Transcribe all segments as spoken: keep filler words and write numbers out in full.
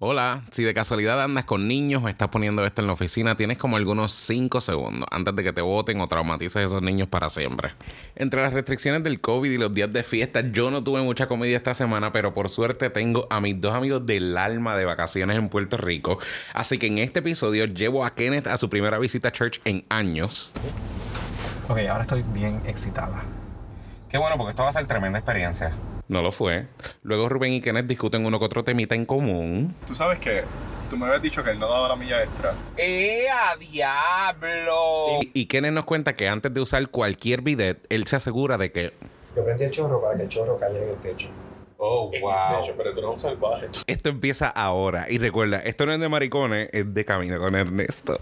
Hola, si de casualidad andas con niños o estás poniendo esto en la oficina, tienes como algunos cinco segundos antes de que te boten o traumatices a esos niños para siempre. Entre las restricciones del COVID y los días de fiesta, yo no tuve mucha comida esta semana, pero por suerte tengo a mis dos amigos del alma de vacaciones en Puerto Rico. Así que en este episodio llevo a Kenneth a su primera visita a church en años. Ok, ahora estoy bien excitada. Qué bueno, porque esto va a ser tremenda experiencia. No lo fue. Luego Rubén y Kenneth discuten uno que otro temita en común. Tú sabes que tú me habías dicho que él no daba la milla extra. ¡Eh, a diablo! Y, y Kenneth nos cuenta que antes de usar cualquier bidet, él se asegura de que... Yo prendí el chorro para que el chorro cayera en el techo. Oh, wow. De hecho, pero tú no eres un salvaje. Esto empieza ahora. Y recuerda, esto no es de maricones, es de Camino con Ernesto.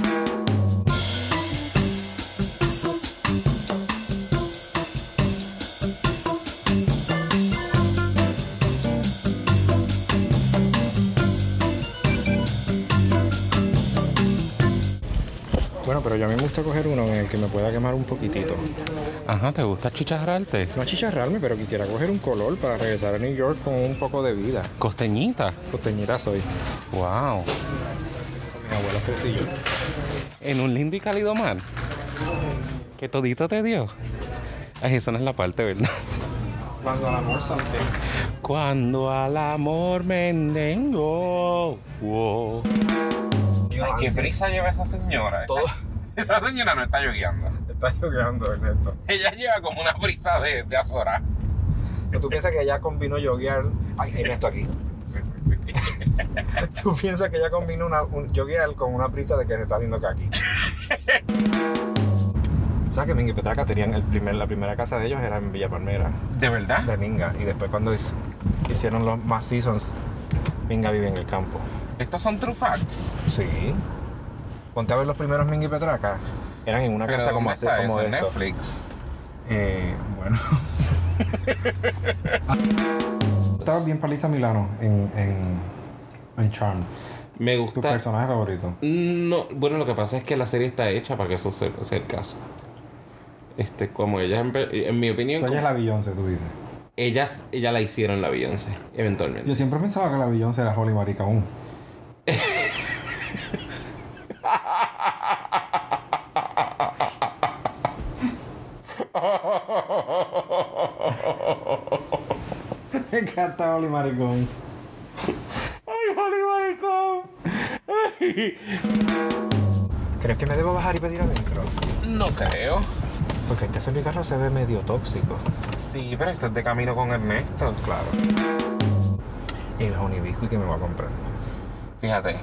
Bueno, pero yo a mí me gusta coger uno en el que me pueda quemar un poquitito. Ajá, ¿te gusta chicharrarte? No achicharrarme, pero quisiera coger un color para regresar a New York con un poco de vida. Costeñita. Costeñita soy. Wow. Mi abuela Fresillo. En un lindo y cálido mar. Que todito te dio. Ay, esa no es la parte, ¿verdad? Cuando al amor salte. Cuando al amor mendengo. Wow. Ay, qué prisa lleva esa señora. Esa, Todo. esa señora no está yogueando. Está yogueando, Ernesto. Ella lleva como una prisa de, de azora. ¿Tú piensas que ella combinó yoguear? Ay, Ernesto aquí. Sí, ¿Tú piensas que ella combinó una, un yoguear con una prisa de que se está haciendo kaki? ¿Sabes que Minga y Petraca tenían el primer, la primera casa de ellos era en Villa Palmera? ¿De verdad? De Minga. Y después cuando hiz- hicieron los más seasons, Minga vive en el campo. ¿Estos son true facts? Sí. Ponte a ver los primeros Minga y Petraca. Eran en una ¿Pero casa como, dónde así, está como eso? de ¿En esto. Netflix? Eh, bueno. Estaba bien paliza Milano en, en, en Charm. Me ¿Tu gusta... personaje favorito? No, bueno, lo que pasa es que la serie está hecha para que eso sea, sea el caso. Este, como ella, en, en mi opinión... O sea, ella es como- la Beyoncé, tú dices. Ellas, ella la hicieron la Beyoncé, eventualmente. Yo siempre pensaba que la Beyoncé era Holly Maricaún. Me encanta Holly Maricón. ¡Ay, Holly Maricón! Ay. ¿Crees que me debo bajar y pedir adentro? No creo. Porque este servicarro se ve medio tóxico. Sí, pero esto es de Camino con Ernesto. Claro. Y el honey biscuit que me voy a comprar. Fíjate.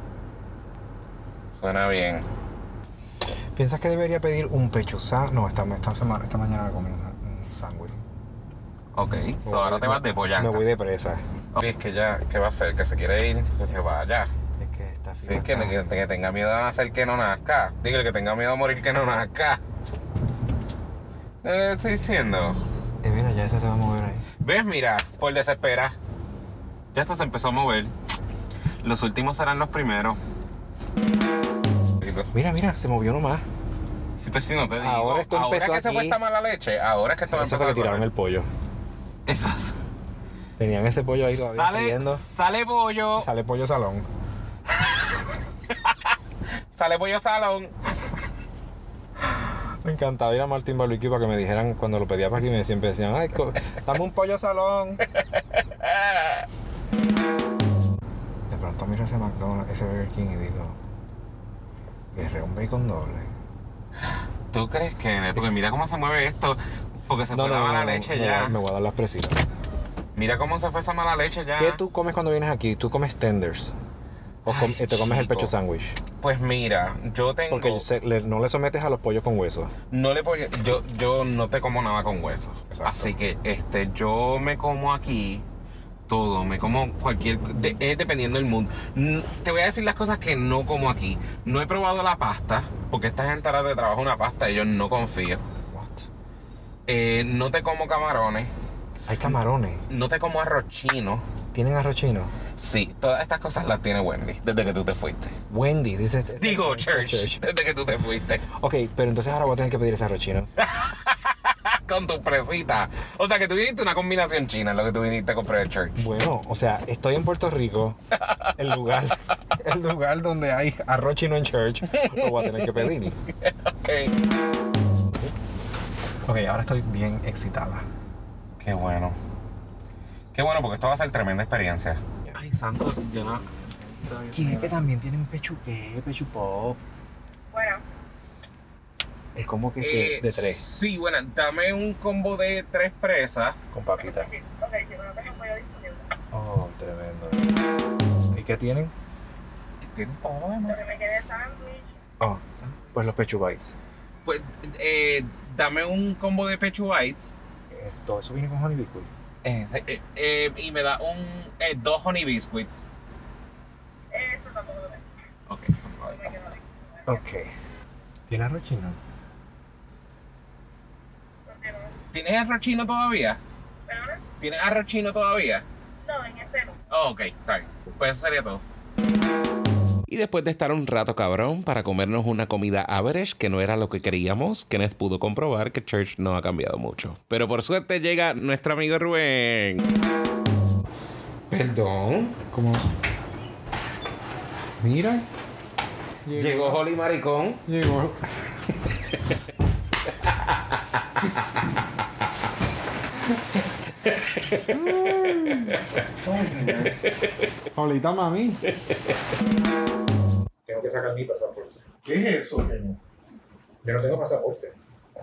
Suena bien. ¿Piensas que debería pedir un pecho sándwich? No, esta, esta, semana, esta mañana me comí un, un sándwich. Ok, so ahora te vas de pollante. Me voy de presa. Y es que ya, ¿qué va a hacer? Que se quiere ir, que se vaya. Es que esta Sí, fila es que, está- que, que tenga miedo a nacer que no nazca. Digo, el que tenga miedo a morir que no nazca. ¿Te estoy diciendo? Eh, mira, ya esa se va a mover ahí. ¿Ves? Mira, por desesperar. Ya esto se empezó a mover. Los últimos serán los primeros. Mira, mira, se movió nomás. Sí, pues sí, no te digo. Ahora esto Ahora empezó que se fue aquí. esta mala leche, ahora es que esto va a Eso empezar fue que a tiraron correr. el pollo. Esas. Tenían ese pollo ahí todavía Sale, friendo. sale pollo. Sale pollo salón. Sale pollo salón. Me encantaba ir a Martín Barbecue para que me dijeran, cuando lo pedía para aquí, me siempre decían, ay, co- dame un pollo salón. De pronto miro ese McDonald's, ese Burger King y digo, guerrero un bacon doble. ¿Tú crees que? Porque mira cómo se mueve esto. Porque se fue la mala leche me ya. voy- Me voy a dar las presitas. Mira cómo se fue esa mala leche ya. ¿Qué tú comes cuando vienes aquí? ¿Tú comes tenders? ¿O com- Ay, te comes el chico. pecho sándwich? Pues mira, yo tengo. Porque se- le- no le sometes a los pollos con hueso. No le pollo- yo, yo no te como nada con hueso. Exacto. Así que este, yo me como aquí todo, me como cualquier. De, es dependiendo del mundo. N- Te voy a decir las cosas que no como aquí. No he probado la pasta, porque esta gente ahora te trabaja una pasta y yo no confío. What? Eh, no te como camarones. Hay camarones. No te como arroz chino. ¿Tienen arroz chino? Sí, todas estas cosas las tiene Wendy desde que tú te fuiste. Wendy, dice. Digo, Church, desde que tú te fuiste. Ok, pero entonces ahora voy a tener que pedir ese arroz chino. con tus presitas. O sea, que tú viniste una combinación china en lo que tú viniste a comprar el church. Bueno, o sea, estoy en Puerto Rico, el lugar, el lugar donde hay arroz chino en church, lo voy a tener que pedir. Ok. Ok, ahora estoy bien excitada. Qué bueno. Qué bueno, porque esto va a ser tremenda experiencia. Ay, santo, yo no... ¿Qué? Que también tienen pechu qué, pechu pop. Bueno, El combo que es Eh, de, de tres, Sí, bueno, dame un combo de tres presas. con papita. ok, si no tengo pollo disponible. Oh, tremendo. ¿Y qué tienen? Tienen todo lo Lo demás. que me quede es sándwich. Oh, pues los pechu bites. Pues, eh, dame un combo de Pechu Bites. Eh, todo eso viene con honey biscuit. Eh, eh, eh, y me da un, eh, dos Honey Biscuits. Eso tampoco lo tengo. Ok, son Me nueve. quedo ahí. Ok. ¿Tiene arroz chino? Porque no. ¿Tienes arroz chino todavía? ¿Perdona? ¿Tienes arroz chino todavía? No, en este no. Oh, ok, está bien. Pues eso sería todo. Y después de estar un rato cabrón para comernos una comida average que no era lo que queríamos, Kenneth pudo comprobar que Church no ha cambiado mucho. Pero por suerte llega nuestro amigo Rubén. Perdón. ¿Cómo? Mira. Llegó. Llegó Holly Maricón. Llegó. Ahorita, mami. Tengo que sacar mi pasaporte. ¿Qué es eso? Yo no tengo pasaporte.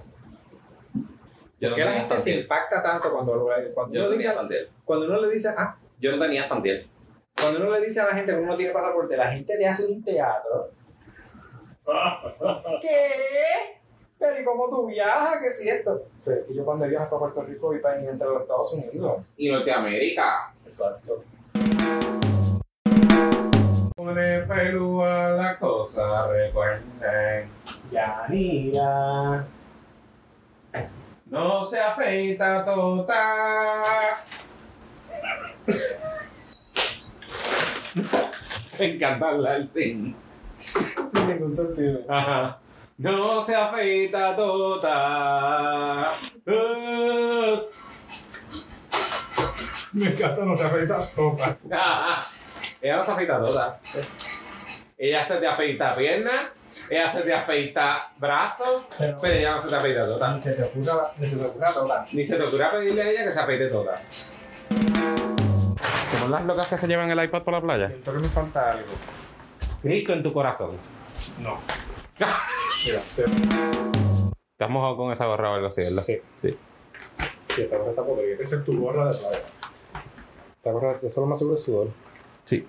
¿Por qué la gente se impacta tanto cuando, lo, cuando, Yo uno no dice, tenía Pantiel. cuando uno le dice, ah, Yo no tenía Pantiel. cuando uno le dice a la gente que uno no tiene pasaporte, la gente te hace un teatro. ¿Qué? Pero ¿y cómo tú viajas? ¿Qué es esto? Pero es que yo cuando viajo para Puerto Rico y para entre los Estados Unidos. Y Norteamérica. Exacto. Pone pelúa la cosa, recuerden. Yanira. No se afeita tota. Me encanta hablar sin. Sin ningún sentido. Ajá. No se afeita tota. Uh. Me encanta, no se afeita toda. Ella no se afeita tota. Ella se te afeita pierna, ella se te afeita brazos, Pero- pero ella no se te afeita tota. Ni se te ocurra, ni se te ocurra toda. Ni se te ocurra pedirle a ella que se afeite tota. ¿Somos las locas que se llevan el iPad por la playa? Siento que me falta algo. Cristo en tu corazón. No. Mira, te- ¿Te has mojado con esa gorra o algo así, verdad? Sí. Sí. sí, esta gorra está podrida. Esa es tu gorra de playa. Esta gorra, eso es lo más seguro es sudor. Sí.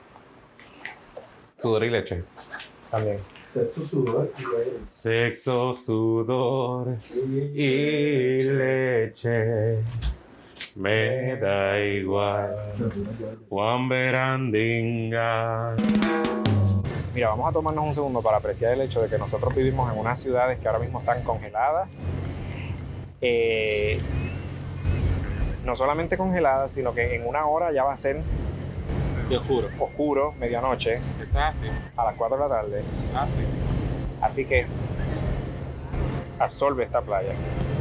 Sudor y leche. También. Sexo, sudor y aire. Sexo, sudor y leche. Me da igual. Juan Berandinga. Mira, vamos a tomarnos un segundo para apreciar el hecho de que nosotros vivimos en unas ciudades que ahora mismo están congeladas. Eh, no solamente congeladas, sino que en una hora ya va a ser De oscuro. oscuro, medianoche, Está así. a las cuatro de la tarde. Así. Así que absorbe esta playa.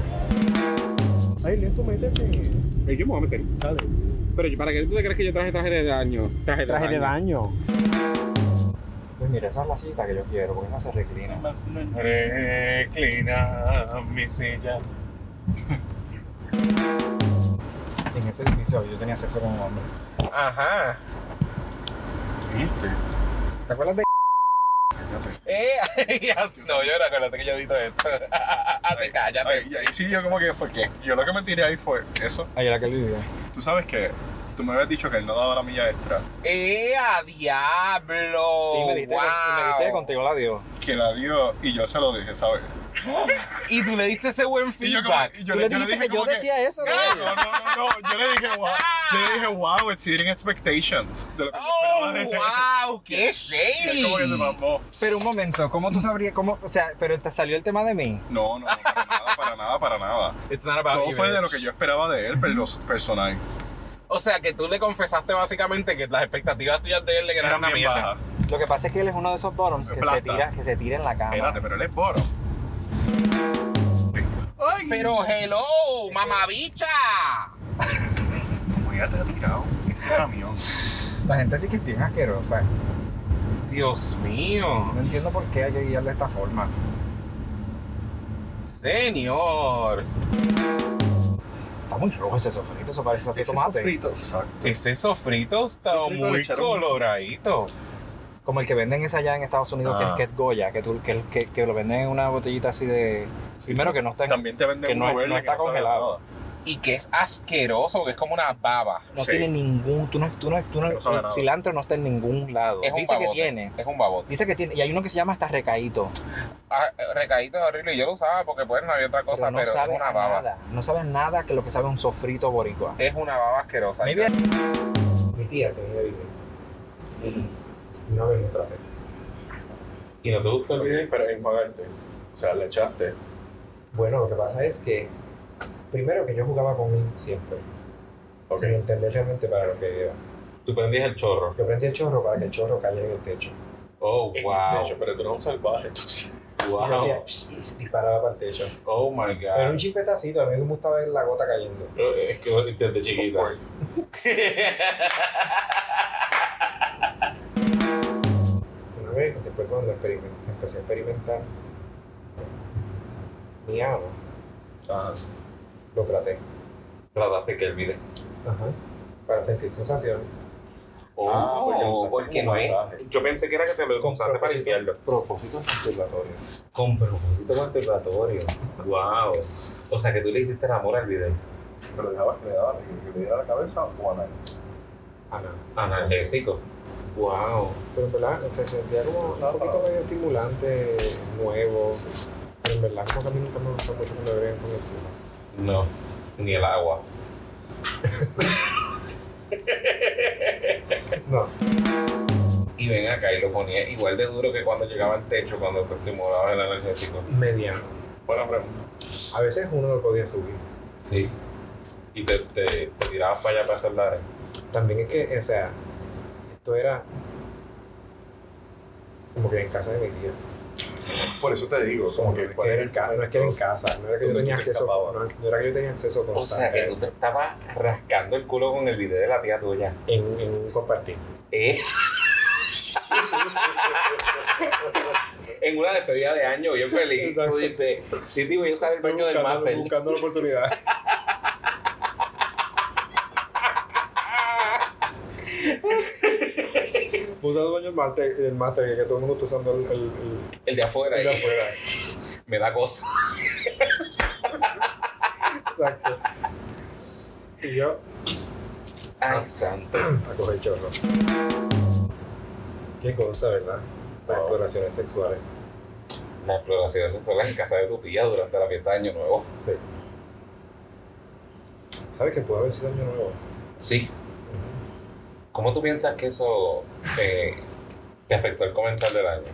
Ay, lento, métete. Yo me voy a meter. Dale. Pero ¿para qué tú te crees que yo traje traje de daño? Traje de Traje de daño. daño. Pues mira, esa es la silla que yo quiero, porque esa se reclina. Reclina mi silla. En ese edificio yo tenía sexo con un hombre. Ajá. ¿Viste? ¿Te acuerdas de? Eh, no, yo no acuérdate que yo edito esto. Así cállate. Ay, y ahí sí yo como que, porque yo lo que me tiré ahí fue eso. Ahí era que él vivía. Tú sabes que tú me habías dicho que él no daba la milla extra, ¡Eh, a diablo! Sí, me dijiste, wow. que, me dijiste que contigo la dio. que la dio y yo se lo dije, ¿sabes? Y tú le diste ese buen Y yo como, feedback. y yo Tú le, le yo le dijiste dije que yo como decía eso de No, ella. no, no, no, yo le dije, wow, yo le dije, wow, exceeding expectations. De lo que yo ¡Oh, esperaba de él. wow! ¡Qué Y él como que se shady! mamó. Pero un momento, ¿cómo tú sabrías cómo? O sea, pero te salió el tema de mí. No, no, para nada, para nada, para nada. It's not about Todo you, fue de man. lo que yo esperaba de él, pero personal. O sea, que tú le confesaste básicamente que las expectativas tuyas de él le eran Eran una bien mierda. bajas. Lo que pasa es que él es uno de esos bottoms que se Plata. tira, que se tira en la cama. Espérate, pero él es boro. Ay, Pero hello, mamabicha. Como ella te ha tirado ese camión. La gente sí que es bien asquerosa. Dios mío. No entiendo por qué hay que guiar de esta forma. Señor. Está muy rojo ese sofrito, eso parece de Ese tomate. sofrito, exacto. Ese sofrito está Sofrito le muy echaron- coloradito. Como el que venden esa allá en Estados Unidos, Ah. que es que es Goya, que, tú, que, que, que lo venden en una botellita así de... Primero que no está, en- También te venden que no uno es- verde no que está sabe congelado. nada. Y que es asqueroso, porque es como una baba. no Sí. tiene ningún... Tú no, tú no, tú no, Que no sabe el nada. cilantro no está en ningún lado. Es un Dice que babote. tiene. Es un babote. Dice que tiene. Y hay uno que se llama hasta recaíto. Ah, recaído es horrible. Yo lo usaba porque pues no había otra cosa, Pero no pero, sabe es una a baba. nada. No sabe nada que lo que sabe un sofrito boricua. Es una baba asquerosa. Maybe- Mi tía tenía video. Una vez lo traté. ¿Y no te gusta el video? Pero enjuagarte. O sea, le echaste. Bueno, lo que pasa es que, primero que yo jugaba con él siempre, Ok. sin entender realmente para lo que iba. Tú prendías el chorro. Yo prendí el chorro para que el chorro cayera en el techo. Oh, En el wow. techo, pero tú eres un salvaje, entonces. Y yo hacía, psh, y se disparaba para el techo. Oh my God. Pero un chispetacito, a mí me gustaba ver la gota cayendo. Pero es que desde chiquita. Of course. Una vez, después cuando experiment- empecé a experimentar mi ano, Ajá. lo traté. Trataste que el video. Ajá. Para sentir sensación. Oh, Ah, porque lo usaste porque como no es. masaje. Yo pensé que era que te lo Con usaste para limpiarlo. propósitos masturbatorios. Con propósito masturbatorio. Wow. O sea que tú le hiciste el amor al video. Pero dejaba que le daba, que le diera la cabeza o a nadie. Ah, nada. Analgésico. Wow. Pero en verdad se sentía como un poquito medio estimulante, nuevo. Pero en verdad como que a mí nunca me gusta mucho que me breguen con el culo. No, ni el agua. No. Y ven acá y lo ponía igual de duro que cuando llegaba al techo, cuando te estimulaba el analgésico. Mediano. Buena pregunta. A veces uno lo podía subir. Sí. Y te, te, te tirabas para allá para hacer la También es que, o sea, esto era como que en casa de mi tía. Por eso te digo, como que no, cuál es que era era en ca- no es que era en casa, no era que yo donde tenía tú te acceso, escapabas. no, no era que yo tenía acceso O sea constante que tú te estabas rascando el culo con el video de la tía tuya. en, en un compartir. ¿Eh? En una despedida de año, bien feliz. Exacto. Tú dijiste, sí, tío, voy a usar el baño del máster. buscando la oportunidad. Puse el baño del máster, el máster, que todo el mundo está usando el, el, el, El de afuera. el de ahí. afuera. Me da cosa. Exacto. Y yo Ay, santo. a coger chorro. Qué cosa, ¿verdad? Las Wow. exploraciones sexuales. La exploración sexual en casa de tu tía durante la fiesta de Año Nuevo. Sí. ¿Sabes que puede haber sido año nuevo? Sí. ¿Cómo tú piensas que eso eh, te afectó el comenzar del año?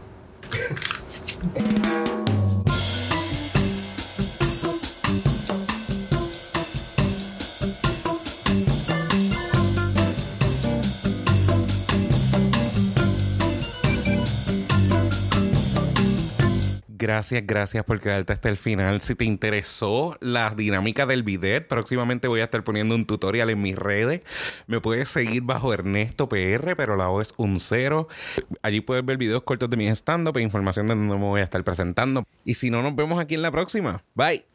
Gracias, gracias por quedarte hasta el final. Si te interesó la dinámica del bidet, próximamente voy a estar poniendo un tutorial en mis redes. Me puedes seguir bajo Ernesto P R, pero la O es un cero. Allí puedes ver videos cortos de mis stand-up e información de donde me voy a estar presentando. Y si no, nos vemos aquí en la próxima. Bye.